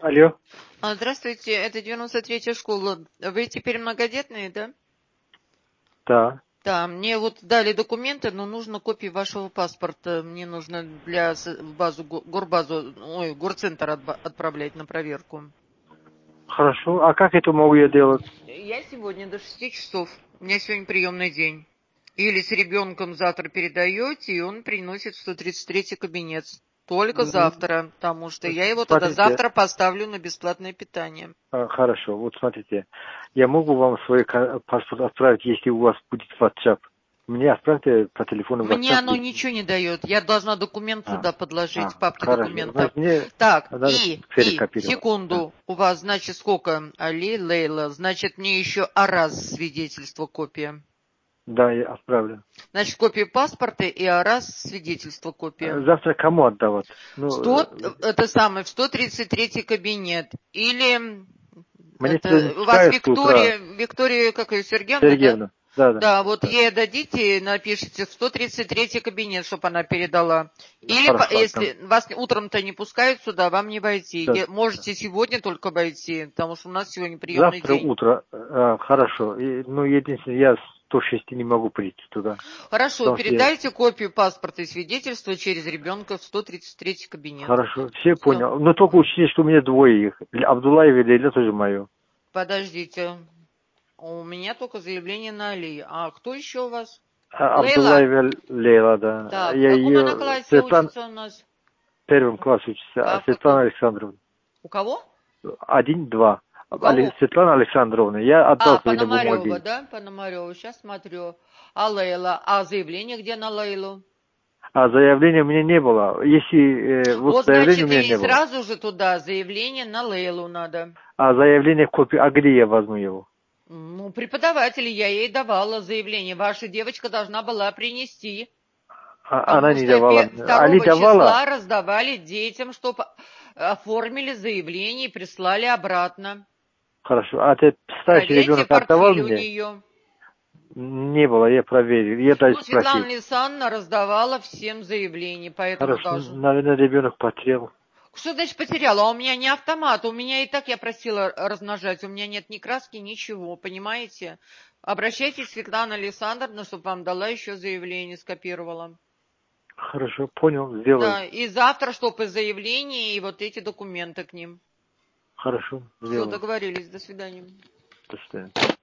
Алло. Здравствуйте, это 93-я школа. Вы теперь многодетные, да? Да. Да, мне вот дали документы, но нужно копии вашего паспорта. Мне нужно в базу, горбазу, горцентр отправлять на проверку. Хорошо. А как это могу я делать? Я сегодня до 6 часов. У меня сегодня приемный день. Или с ребенком завтра передаете, и он приносит в 133-й кабинет. Только завтра, потому что я его тогда Смотрите. завтра поставлю на бесплатное питание. Хорошо. Вот смотрите. Я могу вам свой паспорт отправить, если у вас будет WhatsApp. Мне отправьте по телефону Мне WhatsApp. оно ничего не дает. Я должна документ сюда подложить, в папке Хорошо. документов. Значит, мне Так, надо перекопировать. Да. секунду. У вас, значит, сколько? Али, Лейла. Значит, мне еще АРАЗ свидетельство, копия. Да, я отправлю. Значит, копия паспорта и АРАЗ свидетельство, копия. Завтра кому отдавать? Это самое, в 133-й кабинет. Или Мне у вас с утра. Виктория, как ее, Сергеевна, да? Сергеевна. Да. Да, вот ей дадите, напишите в 133-й кабинет, чтобы она передала. Или, Хорошо. если вас утром-то не пускают сюда, вам не войти. Да. Можете сегодня только войти, потому что у нас сегодня приемный Завтра день. утро. Хорошо. Единственное, я 106 не могу прийти туда. Хорошо, передайте копию паспорта и свидетельства через ребенка в 133-й кабинет. Хорошо, все понял. Но только учтите, что у меня двое их. Абдуллаев и Лейла тоже мое. Подождите. У меня только заявление на Али. А кто еще у вас? Лейла? Абдуллаев и Лейла, да. Так, в Я каком она ее... классе Светлана учится у нас? в первом классе учится, А а в Светлана каком? Александровна. У кого? 1-2. У кого? Светлана Александровна. Я отдал свои на Пономарева, бумаге. да? Пономарева, сейчас смотрю. А Лейла? А заявление где на Лейлу? А заявления у меня не было. Если... Вот, заявления у значит, меня и не было. сразу же туда заявление на Лейлу надо. А заявление копию, а где я возьму его? Ну, преподаватели, я ей давала заявление. Ваша девочка должна была принести. Она Потому не что давала. Али 2 давала? числа раздавали детям, чтобы оформили заявление и прислали обратно. Хорошо. А ты старший Проверьте ребенок отдавал портфель у мне? нее. Не было, я проверил. Я даже Ну, Светлана спросил. Александровна раздавала всем заявление, поэтому Хорошо, должен... наверное, ребенок потерял. Что значит потеряла? А у меня не автомат, у меня и так я просила размножать, у меня нет ни краски, ничего, понимаете? Обращайтесь к Светлане Александровне, чтобы вам дала еще заявление, скопировала. Хорошо, понял, сделаю. Да, и завтра, чтобы заявление и вот эти документы к ним. Хорошо, Все, сделаю. договорились, до свидания. До свидания.